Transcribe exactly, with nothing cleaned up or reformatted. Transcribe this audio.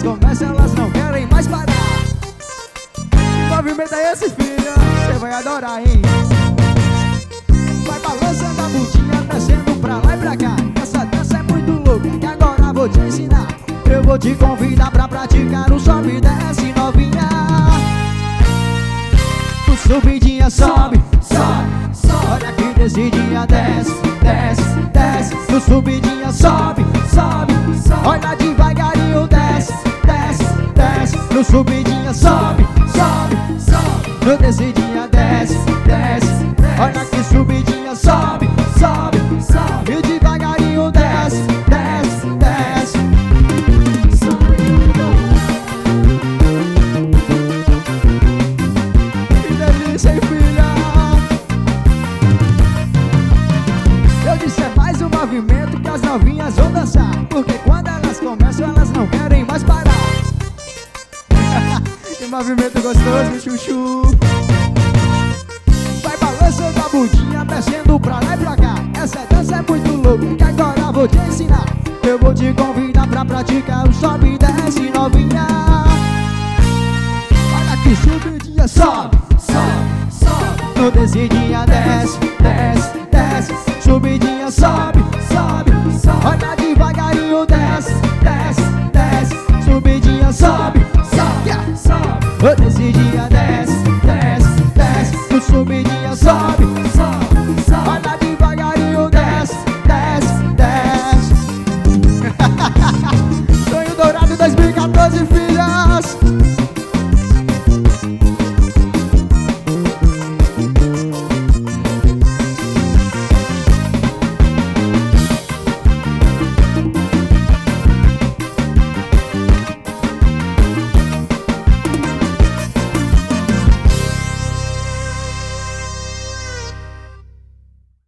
começam, elas não querem mais parar. Que movimento é esse, filha? Você vai adorar, hein? Vai balançando a bundinha, descendo pra lá e pra cá. Essa dança é muito louca, que agora vou te ensinar. Eu vou te convidar pra praticar o sobe e desce, novinha. O subidinha sobe, sobe, sobe. Olha que descidinha desce, desce, desce. No subidinha sobe, sobe, sobe. Olha devagarinho desce, desce, desce. No subidinha sobe, sobe, sobe. No descidinha desce, desce. Olha que subidinha sobe, sobe, sobe. E devagarinho desce, desce, desce. Que delícia, hein, filha? Eu disse é mais um movimento que as novinhas vão dançar. Porque quando elas começam, elas não querem mais parar. Que movimento gostoso, chuchu. Vai balançando a bundinha, descendo pra lá e pra cá. Essa dança é muito louca, que agora vou te ensinar. Eu vou te convidar pra praticar o sobe e desce, novinha. Olha que subidinha, sobe, sobe, sobe. No descidinha desce,